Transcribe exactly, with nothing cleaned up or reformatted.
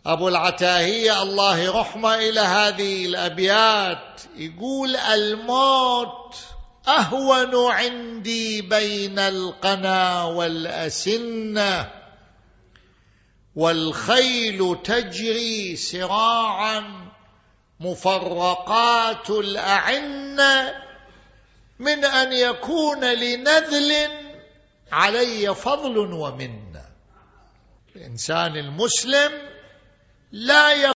أبو العتاهية الله يرحمه إلى هذه الأبيات يقول: الموت أهون عندي بين القنا والأسنة، والخيل تجري سراعا مفرقات الأعنة، من أن يكون لنذل علي فضل ومنة. الإنسان المسلم لا